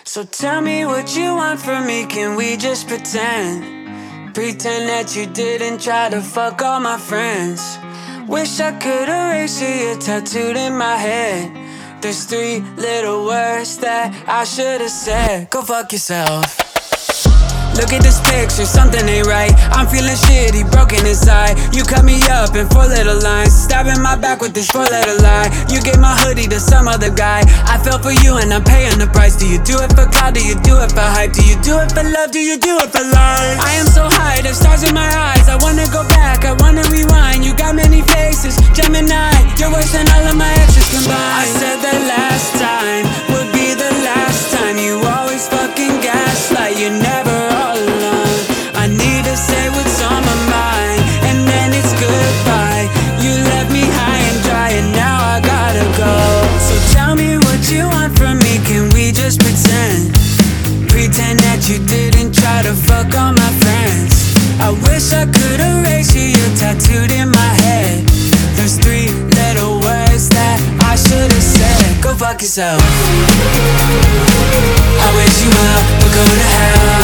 So tell me what you want from me, can we just pretend? Pretend that you didn't try to fuck all my friends. Wish I could erase you, you're tattooed in my head. There's 3 little words that I should've said. Go fuck yourself. Look at this picture, something ain't right. I'm feeling shitty, broken inside. You cut me up in 4 little lines, stabbing my back with this 4-letter lie. You gave my hoodie to some other guy. I fell for you and I'm paying the price. Do you do it for clout? Do you do it for hype? Do you do it for love? Do you do it for life? I am so high, there's stars in my eyes. I wanna go back, I wanna rewind. You got many faces, Gemini. You're worse than all of my exes combined. I said the last time would be the last time. You always fucking gaslight, you never all alone. I need to say what's on my mind, and then it's goodbye. You left me high and dry, and now I gotta go. So tell me what you want from me, can we just pretend? Pretend that you didn't try to fuck all my friends. I wish I could erase you, you're tattooed in my head. There's 3 little words that I should've said. Go fuck yourself. I wish you well, but go to hell.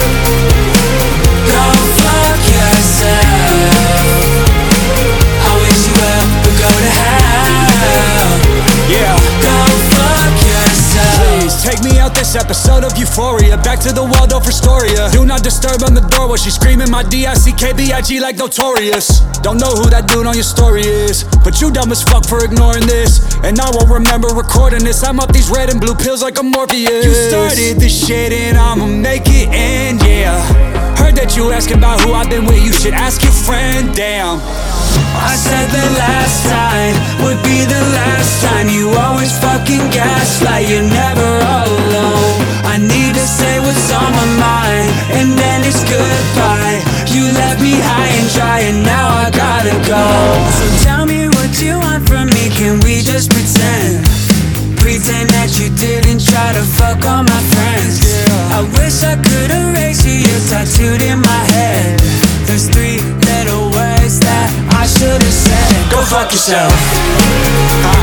Go fuck yourself. I wish you well, but go to hell. Yeah. Go fuck yourself. Please take me out this episode of Euphoria. Back to the Waldorf Astoria. Do not disturb on the door while she's screaming my D-I-C-K-B-I-G like Notorious. Don't know who that dude on your story is, but you dumb as fuck for ignoring this. And I won't remember recording this. I'm up these red and blue pills like a Morpheus. You started this shit and I'ma make it end, yeah. Heard that you asking about who I've been with. You should ask your friend, damn. I said the last time would be the last time. You always fucking gaslight, you're never all alone. I need to say what's on my mind, and then it's goodbye. You left me high and dry, and now I gotta go. So tell me what you want from me, can we just pretend? Pretend that you didn't try to fuck all my friends. I wish I could erase you, you're tattooed in my head. There's 3 little words that I should've said. Go fuck yourself.